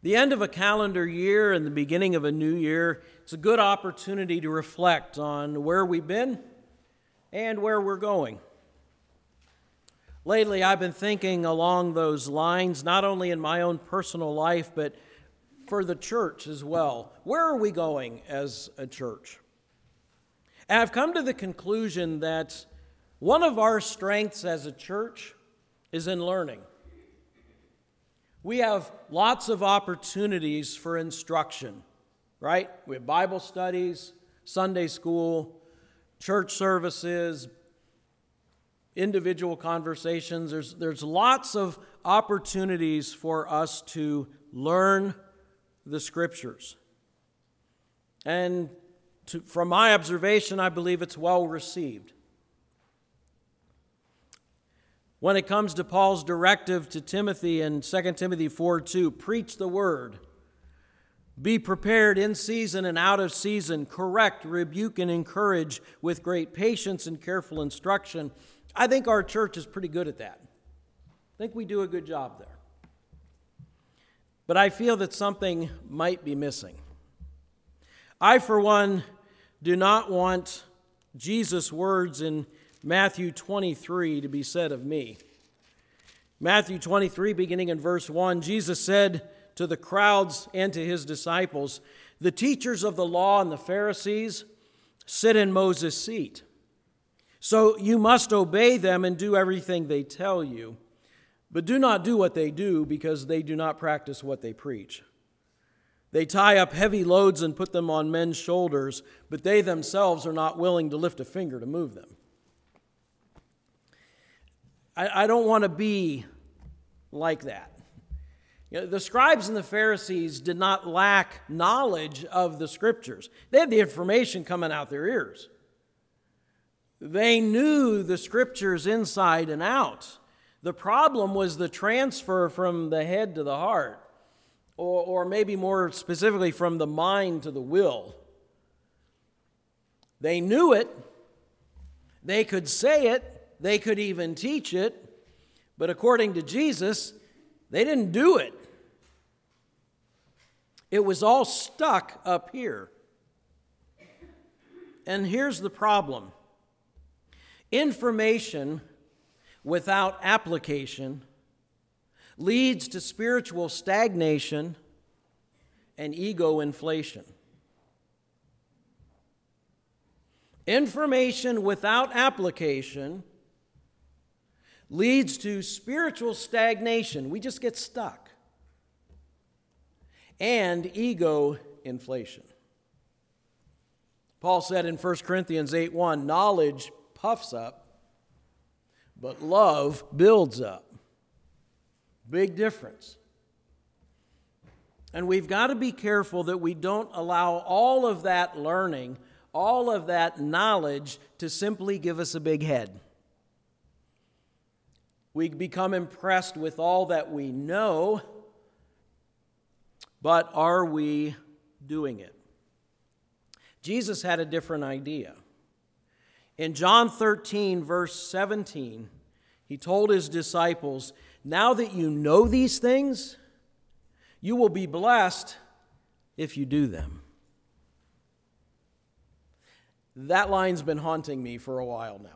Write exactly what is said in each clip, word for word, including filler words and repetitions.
The end of a calendar year and the beginning of a new year, it's a good opportunity to reflect on where we've been and where we're going. Lately, I've been thinking along those lines, not only in my own personal life, but for the church as well. Where are we going as a church? And I've come to the conclusion that one of our strengths as a church is in learning. We have lots of opportunities for instruction, right? We have Bible studies, Sunday school, church services, individual conversations. There's, there's lots of opportunities for us to learn the Scriptures. And to, from my observation, I believe it's well received. When it comes to Paul's directive to Timothy in Second Timothy four two, preach the word, be prepared in season and out of season, correct, rebuke, and encourage with great patience and careful instruction. I think our church is pretty good at that. I think we do a good job there. But I feel that something might be missing. I, for one, do not want Jesus' words in Matthew twenty-three to be said of me. Matthew twenty-three, beginning in verse one, Jesus said to the crowds and to his disciples, "The teachers of the law and the Pharisees sit in Moses' seat. So you must obey them and do everything they tell you. But do not do what they do, because they do not practice what they preach. They tie up heavy loads and put them on men's shoulders, but they themselves are not willing to lift a finger to move them." I, I don't want to be like that. You know, the scribes and the Pharisees did not lack knowledge of the Scriptures. They had the information coming out their ears. They knew the Scriptures inside and out. The problem was the transfer from the head to the heart, or, or maybe more specifically from the mind to the will. They knew it. They could say it. They could even teach it. But according to Jesus, they didn't do it. It was all stuck up here. And here's the problem. Information without application leads to spiritual stagnation and ego inflation. Information without application leads to spiritual stagnation. We just get stuck. And ego inflation. Paul said in First Corinthians eight one, "Knowledge puffs up, but love builds up." Big difference. And we've got to be careful that we don't allow all of that learning, all of that knowledge to simply give us a big head. We become impressed with all that we know, but are we doing it? Jesus had a different idea. In John thirteen, verse seventeen, he told his disciples, "Now that you know these things, you will be blessed if you do them." That line's been haunting me for a while now.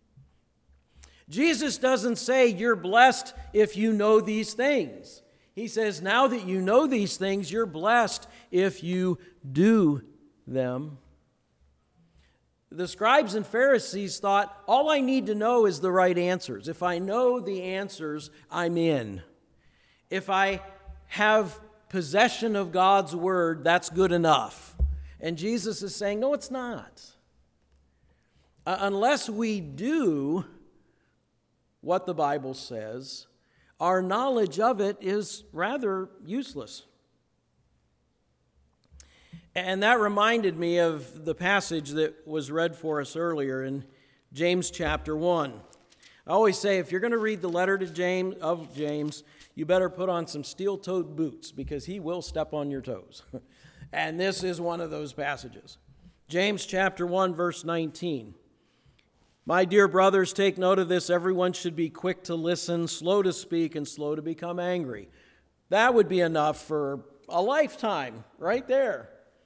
Jesus doesn't say you're blessed if you know these things. He says, now that you know these things, you're blessed if you do them. The scribes and Pharisees thought, all I need to know is the right answers. If I know the answers, I'm in. If I have possession of God's word, that's good enough. And Jesus is saying, no, it's not. Uh, unless we do what the Bible says, our knowledge of it is rather useless. And that reminded me of the passage that was read for us earlier in James chapter one. I always say, if you're going to read the letter to James of James, you better put on some steel-toed boots, because he will step on your toes. And this is one of those passages. James chapter one, verse nineteen. "My dear brothers, take note of this. Everyone should be quick to listen, slow to speak, and slow to become angry." That would be enough for a lifetime right there.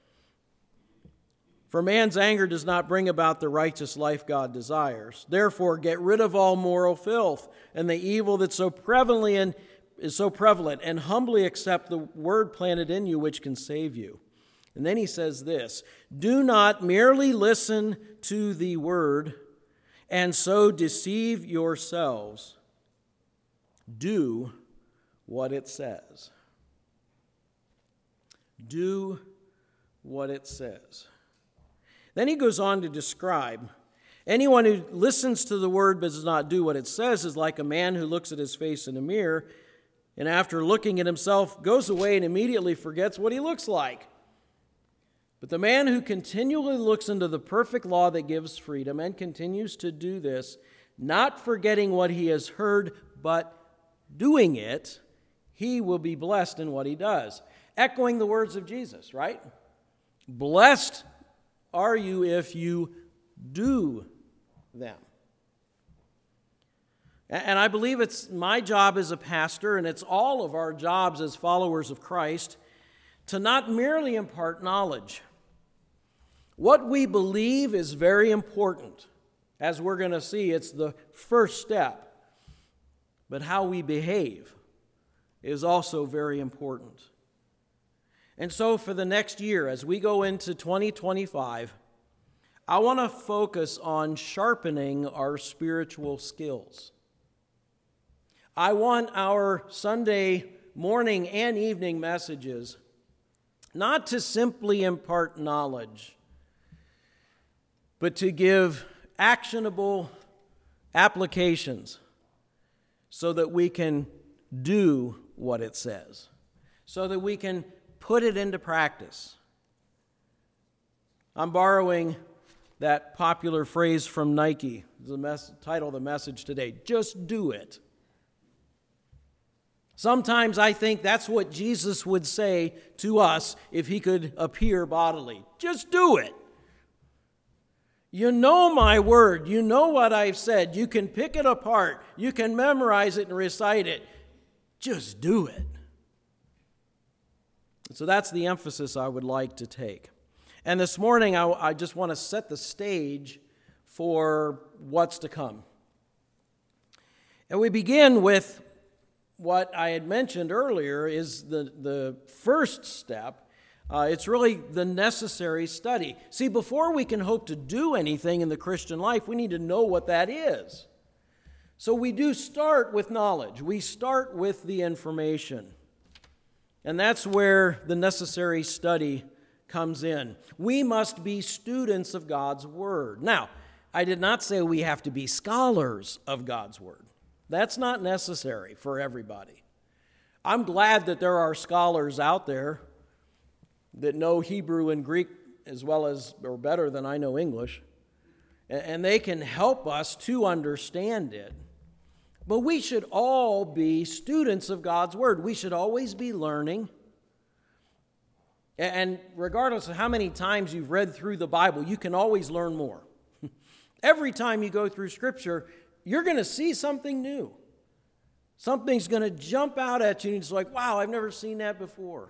For man's anger does not bring about the righteous life God desires. Therefore, get rid of all moral filth and the evil that's so prevalently and is so prevalent, and humbly accept the word planted in you, which can save you. And then he says this: do not merely listen to the word and so deceive yourselves. Do what it says. Do what it says. Then he goes on to describe, anyone who listens to the word but does not do what it says is like a man who looks at his face in a mirror and after looking at himself goes away and immediately forgets what he looks like. But the man who continually looks into the perfect law that gives freedom and continues to do this, not forgetting what he has heard but doing it, he will be blessed in what he does. Echoing the words of Jesus, right? Blessed are you if you do them. And I believe it's my job as a pastor, and it's all of our jobs as followers of Christ, to not merely impart knowledge. What we believe is very important. As we're going to see, it's the first step. But how we behave is also very important. And so for the next year, as we go into twenty twenty-five, I want to focus on sharpening our spiritual skills. I want our Sunday morning and evening messages not to simply impart knowledge, but to give actionable applications so that we can do what it says, so that we can put it into practice. I'm borrowing that popular phrase from Nike, the mes- title of the message today, just do it. Sometimes I think that's what Jesus would say to us if he could appear bodily. Just do it. You know my word. You know what I've said. You can pick it apart. You can memorize it and recite it. Just do it. So that's the emphasis I would like to take. And this morning, I, I just want to set the stage for what's to come. And we begin with what I had mentioned earlier is the, the first step. Uh, it's really the necessary study. See, before we can hope to do anything in the Christian life, we need to know what that is. So we do start with knowledge. We start with the information. And that's where the necessary study comes in. We must be students of God's Word. Now, I did not say we have to be scholars of God's Word. That's not necessary for everybody. I'm glad that there are scholars out there that know Hebrew and Greek as well as, or better than I know English, and they can help us to understand it. But we should all be students of God's Word. We should always be learning. And regardless of how many times you've read through the Bible, you can always learn more. Every time you go through Scripture, you're going to see something new. Something's going to jump out at you, and it's like, wow, I've never seen that before.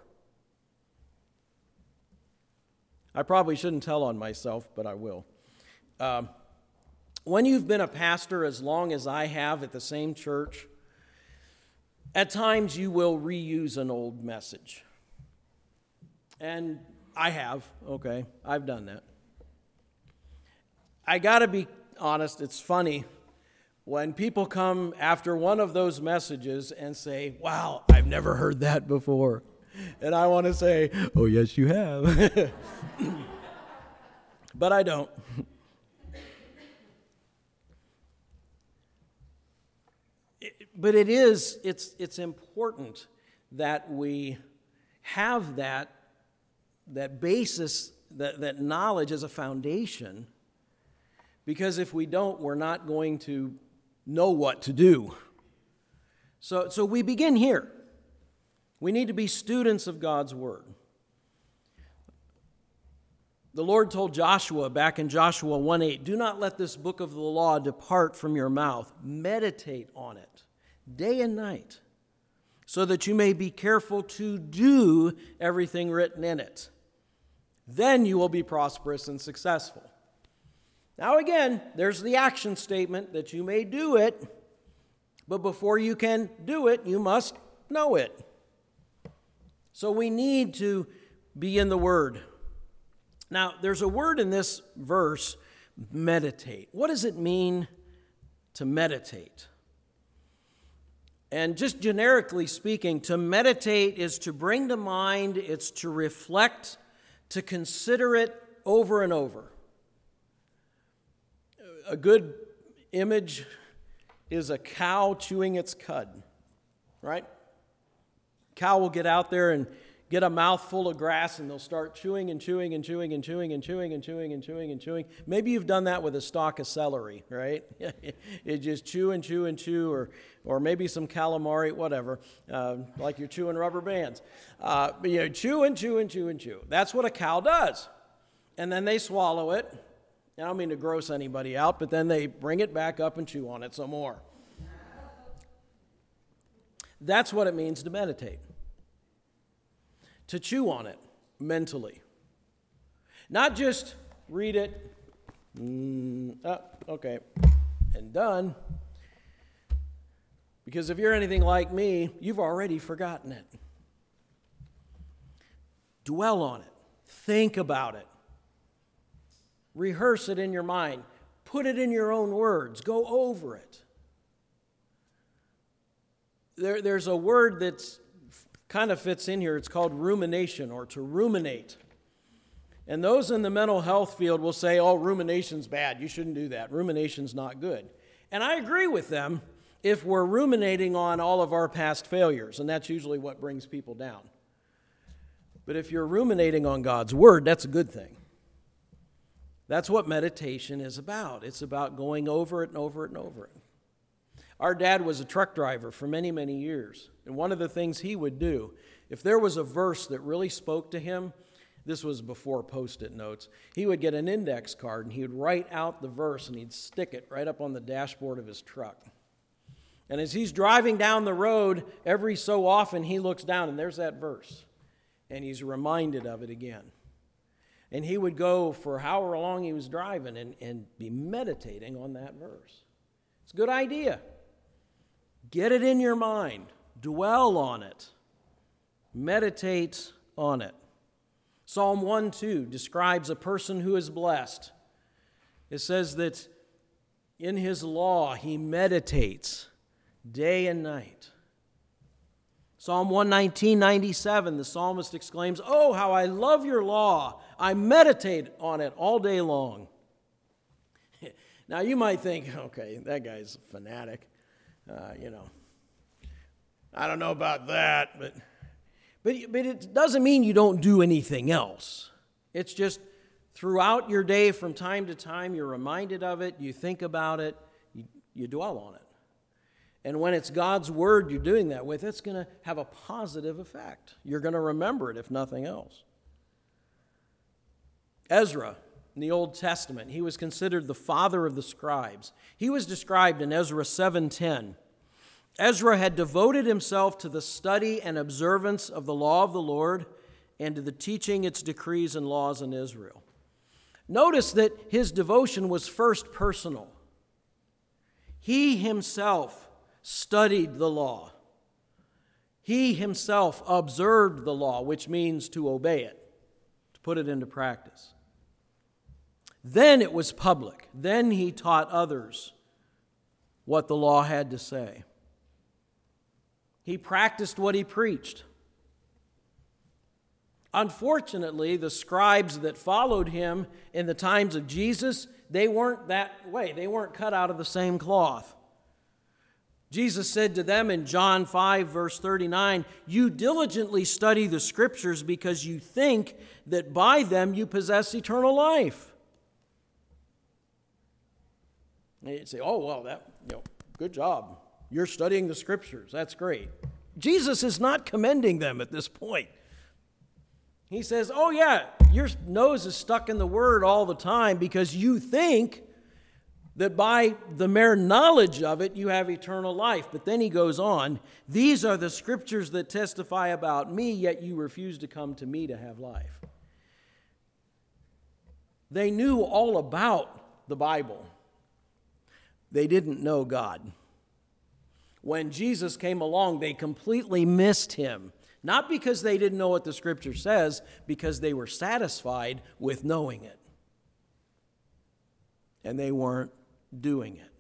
I probably shouldn't tell on myself, but I will. Um, when you've been a pastor as long as I have at the same church, at times you will reuse an old message. And I have, okay, I've done that. I got to be honest, it's funny when people come after one of those messages and say, wow, I've never heard that before. And I want to say, oh, yes, you have. But I don't. It, but it is, it's, it's important that we have that, that basis, that, that knowledge as a foundation, because if we don't, we're not going to know what to do. So, so we begin here. We need to be students of God's Word. The Lord told Joshua back in Joshua one eight, do not let this book of the law depart from your mouth. Meditate on it day and night, so that you may be careful to do everything written in it. Then you will be prosperous and successful. Now again, there's the action statement that you may do it, but before you can do it, you must know it. So we need to be in the Word. Now, there's a word in this verse, meditate. What does it mean to meditate? And just generically speaking, to meditate is to bring to mind, it's to reflect, to consider it over and over. A good image is a cow chewing its cud, right? Cow will get out there and get a mouthful of grass, and they'll start chewing and chewing and chewing and chewing and chewing and chewing and chewing and chewing. Maybe you've done that with a stalk of celery, right? You just chew and chew and chew, or or maybe some calamari, whatever, uh, like you're chewing rubber bands. Uh, but you know, chew and chew and chew and chew. That's what a cow does. And then they swallow it. I don't mean to gross anybody out, but then they bring it back up and chew on it some more. That's what it means to meditate. To chew on it mentally. Not just read it, mm, oh, okay, and done. Because if you're anything like me, you've already forgotten it. Dwell on it. Think about it. Rehearse it in your mind. Put it in your own words. Go over it. There, there's a word that's kind of fits in here. It's called rumination, or to ruminate. And those in the mental health field will say, oh, rumination's bad. You shouldn't do that. Rumination's not good. And I agree with them if we're ruminating on all of our past failures, and that's usually what brings people down. But if you're ruminating on God's word, that's a good thing. That's what meditation is about. It's about going over it and over it and over it. Our dad was a truck driver for many, many years. And one of the things he would do, if there was a verse that really spoke to him, this was before Post-it notes, he would get an index card and he would write out the verse and he'd stick it right up on the dashboard of his truck. And as he's driving down the road, every so often he looks down and there's that verse. And he's reminded of it again. And he would go for however long he was driving and, and be meditating on that verse. It's a good idea. Get it in your mind. Dwell on it. Meditate on it. Psalm one two describes a person who is blessed. It says that in his law he meditates day and night. Psalm one nineteen, ninety-seven, the psalmist exclaims, oh, how I love your law. I meditate on it all day long. Now you might think, okay, that guy's a fanatic. Uh, you know, I don't know about that, but, but but it doesn't mean you don't do anything else. It's just throughout your day, from time to time, you're reminded of it, you think about it, you, you dwell on it. And when it's God's word you're doing that with, it's going to have a positive effect. You're going to remember it, if nothing else. Ezra, in the Old Testament, he was considered the father of the scribes. He was described in Ezra seven ten. Ezra had devoted himself to the study and observance of the law of the Lord and to the teaching its decrees and laws in Israel. Notice that his devotion was first personal. He himself studied the law. He himself observed the law, which means to obey it, to put it into practice. Then it was public. Then he taught others what the law had to say. He practiced what he preached. Unfortunately, the scribes that followed him in the times of Jesus, they weren't that way. They weren't cut out of the same cloth. Jesus said to them in John five, verse thirty-nine, you diligently study the scriptures because you think that by them you possess eternal life. And you'd say, oh, well, that, you know, good job. You're studying the scriptures. That's great. Jesus is not commending them at this point. He says, oh, yeah, your nose is stuck in the word all the time because you think that by the mere knowledge of it you have eternal life. But then he goes on, these are the scriptures that testify about me, yet you refuse to come to me to have life. They knew all about the Bible. They didn't know God. When Jesus came along, they completely missed him. Not because they didn't know what the scripture says, because they were satisfied with knowing it. And they weren't doing it.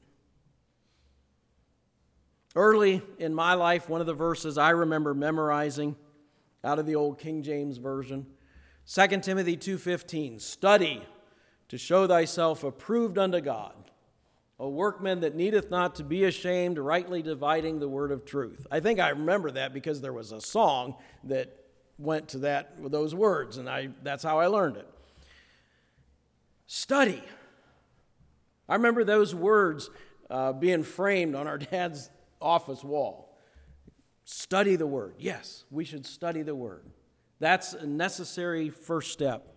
Early in my life, one of the verses I remember memorizing out of the old King James Version, Second Timothy two fifteen, study to show thyself approved unto God, a workman that needeth not to be ashamed, rightly dividing the word of truth. I think I remember that because there was a song that went to that with those words, and I that's how I learned it. Study. I remember those words uh, being framed on our dad's office wall. Study the word. Yes, we should study the word. That's a necessary first step.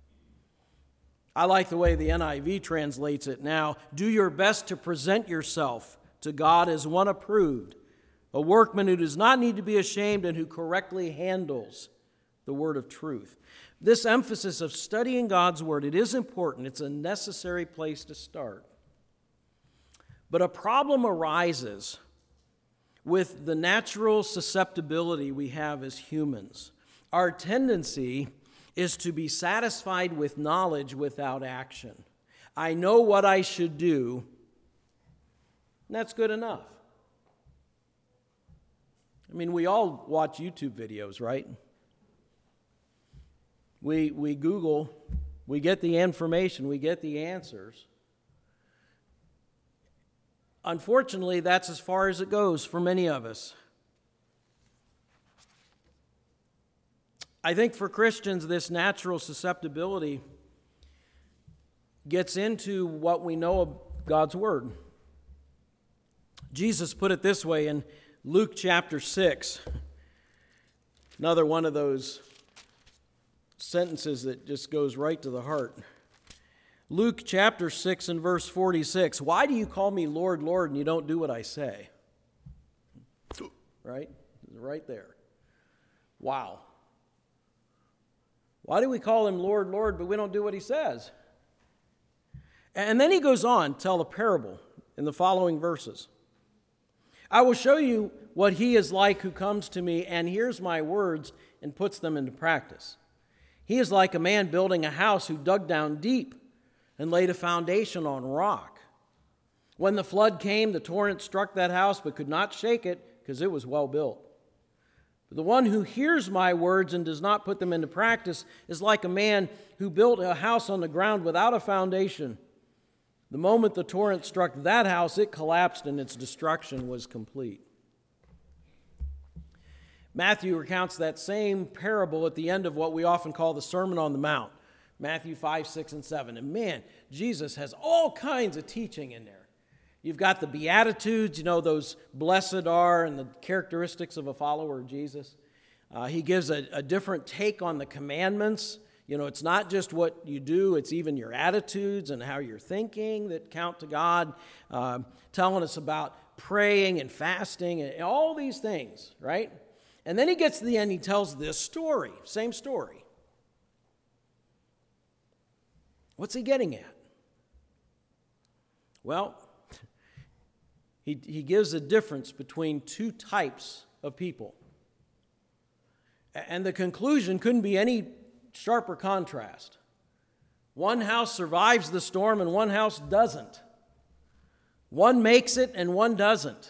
I like the way the N I V translates it now. Do your best to present yourself to God as one approved, a workman who does not need to be ashamed and who correctly handles the word of truth. This emphasis of studying God's word, it is important. It's a necessary place to start. But a problem arises with the natural susceptibility we have as humans. Our tendency is to be satisfied with knowledge without action. I know what I should do, and that's good enough. I mean, we all watch YouTube videos, right? We, we Google, we get the information, we get the answers. Unfortunately, that's as far as it goes for many of us. I think for Christians, this natural susceptibility gets into what we know of God's Word. Jesus put it this way in Luke chapter six, another one of those sentences that just goes right to the heart. Luke chapter six and verse forty-six, why do you call me Lord, Lord, and you don't do what I say? Right? Right there. Wow. Why do we call him Lord, Lord, but we don't do what he says? And then he goes on to tell a parable in the following verses. I will show you what he is like who comes to me and hears my words and puts them into practice. He is like a man building a house who dug down deep and laid a foundation on rock. When the flood came, the torrent struck that house but could not shake it because it was well built. But the one who hears my words and does not put them into practice is like a man who built a house on the ground without a foundation. The moment the torrent struck that house, it collapsed and its destruction was complete. Matthew recounts that same parable at the end of what we often call the Sermon on the Mount. Matthew five, six, and seven. And man, Jesus has all kinds of teaching in there. You've got the Beatitudes, you know, those blessed are and the characteristics of a follower of Jesus. Uh, he gives a, a different take on the commandments. You know, it's not just what you do, it's even your attitudes and how you're thinking that count to God. Uh, telling us about praying and fasting and all these things, right? And then he gets to the end, he tells this story, same story. What's he getting at? Well, he, he gives a difference between two types of people. And the conclusion couldn't be any sharper contrast. One house survives the storm and one house doesn't. One makes it and one doesn't.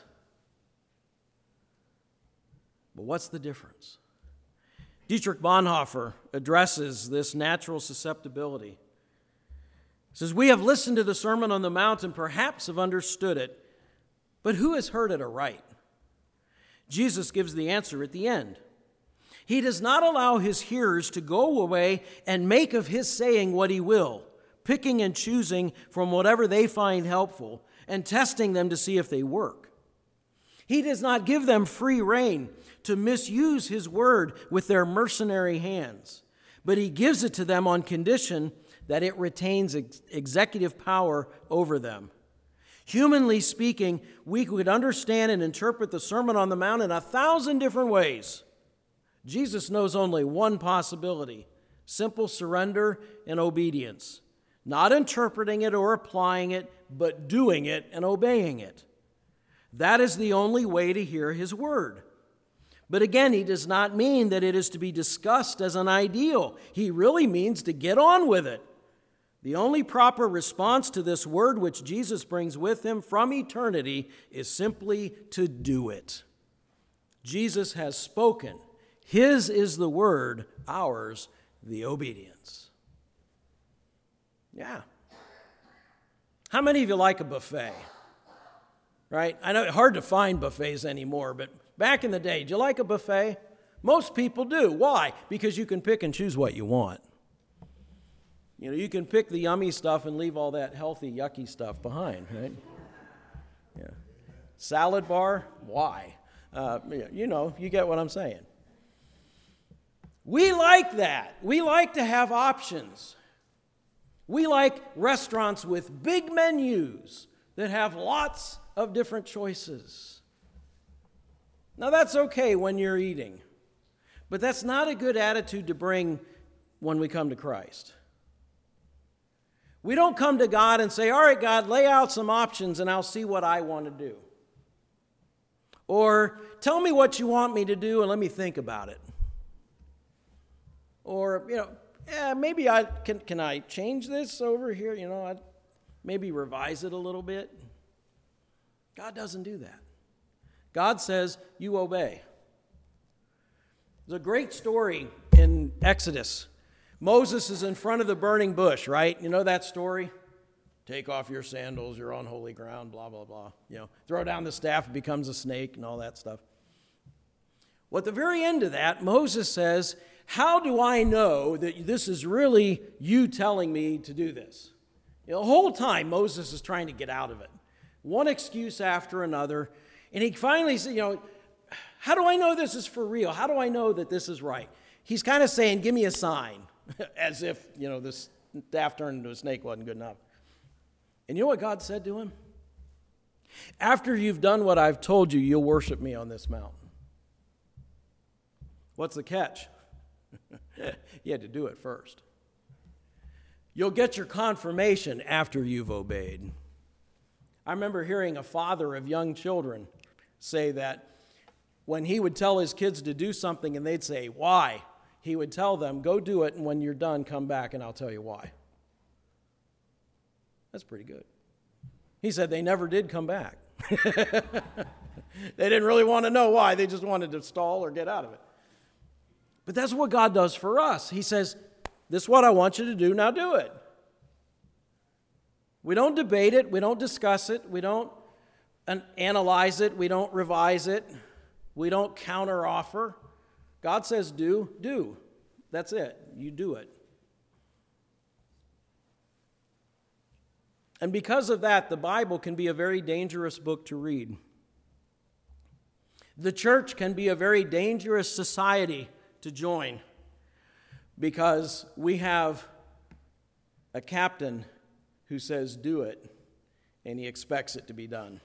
But what's the difference? Dietrich Bonhoeffer addresses this natural susceptibility. He says, we have listened to the Sermon on the Mount and perhaps have understood it, but who has heard it aright? Jesus gives the answer at the end. He does not allow his hearers to go away and make of his saying what he will, picking and choosing from whatever they find helpful and testing them to see if they work. He does not give them free rein to misuse his word with their mercenary hands, but he gives it to them on condition that it retains ex- executive power over them. Humanly speaking, we could understand and interpret the Sermon on the Mount in a thousand different ways. Jesus knows only one possibility: simple surrender and obedience. Not interpreting it or applying it, but doing it and obeying it. That is the only way to hear His word. But again, He does not mean that it is to be discussed as an ideal. He really means to get on with it. The only proper response to this word which Jesus brings with Him from eternity is simply to do it. Jesus has spoken. His is the word, ours the obedience. Yeah. How many of you like a buffet? Right? I know it's hard to find buffets anymore, but back in the day, did you like a buffet? Most people do. Why? Because you can pick and choose what you want. You know, you can pick the yummy stuff and leave all that healthy, yucky stuff behind, right? Yeah. Salad bar? Why? Uh, you know, you get what I'm saying. We like that. We like to have options. We like restaurants with big menus that have lots of different choices. Now, that's okay when you're eating, but that's not a good attitude to bring when we come to Christ. We don't come to God and say, all right, God, lay out some options and I'll see what I want to do. Or tell me what you want me to do and let me think about it. Or, you know, yeah, maybe I can, can I change this over here? You know, I'd maybe revise it a little bit. God doesn't do that. God says, you obey. There's a great story in Exodus. Moses is in front of the burning bush, right? You know that story? Take off your sandals, you're on holy ground, blah, blah, blah. You know, throw down the staff, it becomes a snake and all that stuff. Well, at the very end of that, Moses says, how do I know that this is really you telling me to do this? You know, the whole time Moses is trying to get out of it. One excuse after another. And he finally said, you know, how do I know this is for real? How do I know that this is right? He's kind of saying, give me a sign. As if, you know, this staff turned into a snake wasn't good enough. And you know what God said to him? After you've done what I've told you, you'll worship me on this mountain. What's the catch? You had to do it first. You'll get your confirmation after you've obeyed. I remember hearing a father of young children say that when he would tell his kids to do something and they'd say, why? He would tell them, go do it, and when you're done, come back and I'll tell you why. That's pretty good. He said they never did come back. They didn't really want to know why. They just wanted to stall or get out of it. But that's what God does for us. He says, this is what I want you to do, now do it. We don't debate it. We don't discuss it. We don't analyze it. We don't revise it. We don't counteroffer. God says do, do. That's it. You do it. And because of that, the Bible can be a very dangerous book to read. The church can be a very dangerous society to join because we have a captain who says do it and he expects it to be done.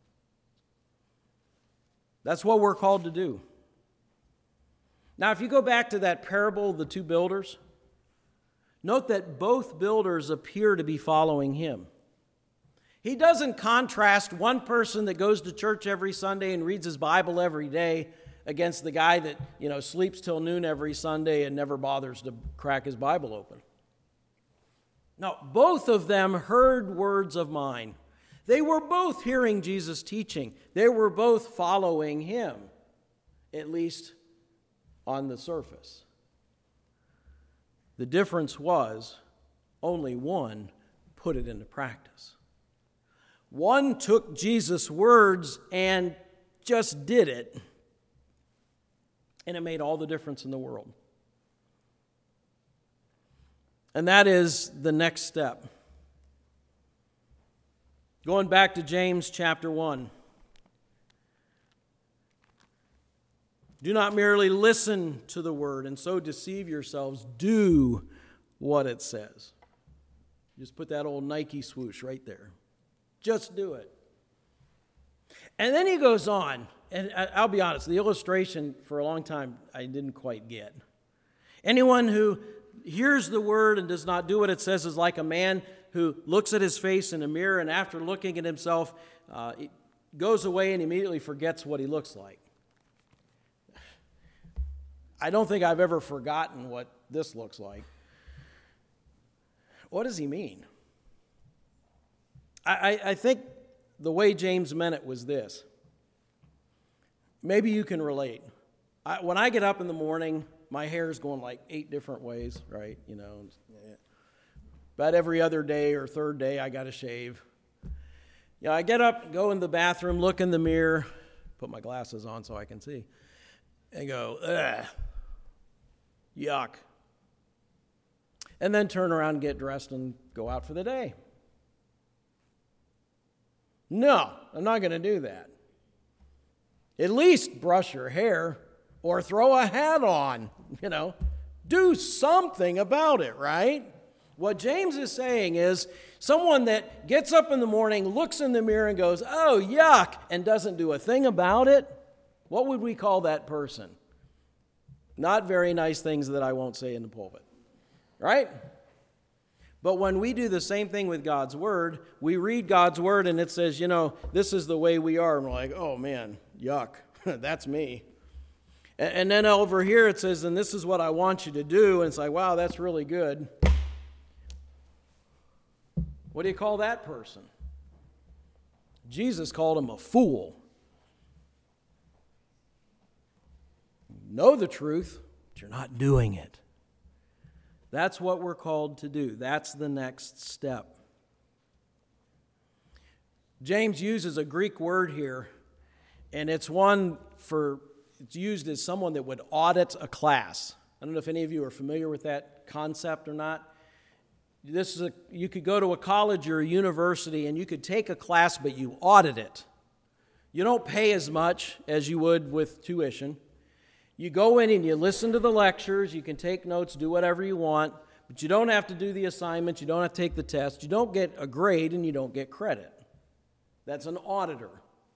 That's what we're called to do. Now, if you go back to that parable of the two builders, note that both builders appear to be following him. He doesn't contrast one person that goes to church every Sunday and reads his Bible every day against the guy that, you know, sleeps till noon every Sunday and never bothers to crack his Bible open. No, both of them heard words of mine. They were both hearing Jesus' teaching. They were both following him, at least on the surface. The difference was only one put it into practice. One took Jesus' words and just did it, and it made all the difference in the world. And that is the next step. Going back to James chapter one. Do not merely listen to the word and so deceive yourselves. Do what it says. Just put that old Nike swoosh right there. Just do it. And then he goes on, and I'll be honest, the illustration for a long time I didn't quite get. Anyone who hears the word and does not do what it says is like a man who looks at his face in a mirror and after looking at himself, uh, goes away and immediately forgets what he looks like. I don't think I've ever forgotten what this looks like. What does he mean? I, I, I think the way James meant it was this. Maybe you can relate. I, when I get up in the morning, my hair is going like eight different ways, right? You know, about every other day or third day, I got to shave. You know, I get up, go in the bathroom, look in the mirror, put my glasses on so I can see, and go, ugh, yuck. And then turn around, get dressed, and go out for the day. No, I'm not going to do that. At least brush your hair or throw a hat on, you know. Do something about it, right? What James is saying is someone that gets up in the morning, looks in the mirror and goes, oh, yuck, and doesn't do a thing about it, what would we call that person? Not very nice things that I won't say in the pulpit, right? But when we do the same thing with God's Word, we read God's Word and it says, you know, this is the way we are. And we're like, oh, man, yuck, that's me. And then over here it says, and this is what I want you to do. And it's like, wow, that's really good. What do you call that person? Jesus called him a fool. You know the truth, but you're not doing it. That's what we're called to do. That's the next step. James uses a Greek word here, and it's one for, it's used as someone that would audit a class. I don't know if any of you are familiar with that concept or not. This is a, you could go to a college or a university and you could take a class, but you audit it. You don't pay as much as you would with tuition. You go in and you listen to the lectures, you can take notes, do whatever you want, but you don't have to do the assignments, you don't have to take the test, you don't get a grade, and you don't get credit. That's an auditor.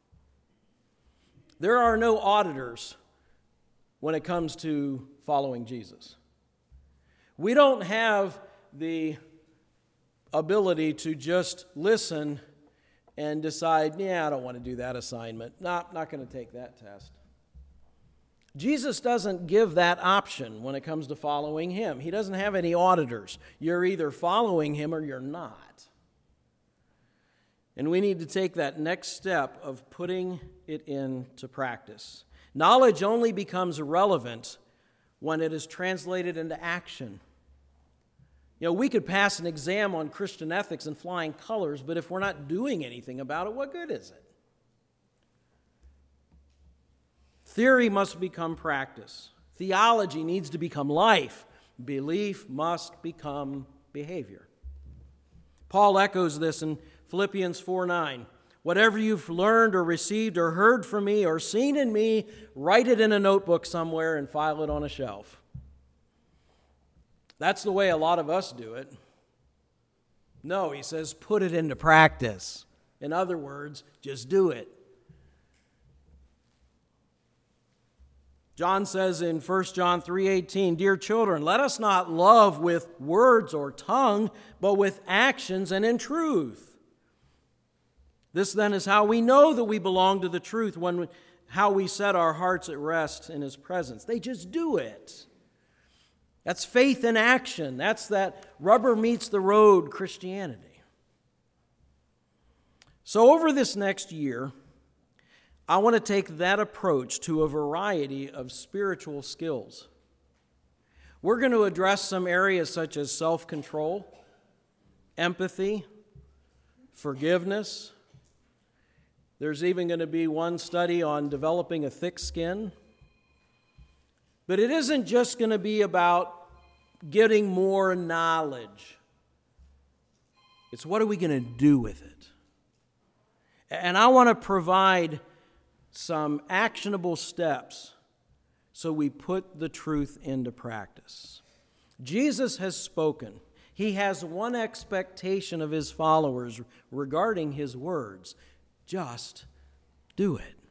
There are no auditors when it comes to following Jesus. We don't have the ability to just listen and decide, yeah, I don't want to do that assignment. No, I'm not going to take that test. Jesus doesn't give that option when it comes to following him. He doesn't have any auditors. You're either following him or you're not. And we need to take that next step of putting it into practice. Knowledge only becomes relevant when it is translated into action. You know, we could pass an exam on Christian ethics and flying colors, but if we're not doing anything about it, what good is it? Theory must become practice. Theology needs to become life. Belief must become behavior. Paul echoes this in Philippians four nine. Whatever you've learned or received or heard from me or seen in me, write it in a notebook somewhere and file it on a shelf. That's the way a lot of us do it. No, he says, put it into practice. In other words, just do it. John says in First John three eighteen, Dear children, let us not love with words or tongue, but with actions and in truth. This then is how we know that we belong to the truth, when we, how we set our hearts at rest in his presence. They just do it. That's faith in action. That's that rubber meets the road Christianity. So over this next year, I want to take that approach to a variety of spiritual skills. We're going to address some areas such as self-control, empathy, forgiveness. There's even going to be one study on developing a thick skin. But it isn't just going to be about getting more knowledge. It's what are we going to do with it? And I want to provide some actionable steps so we put the truth into practice. Jesus has spoken. He has one expectation of his followers regarding his words: just do it.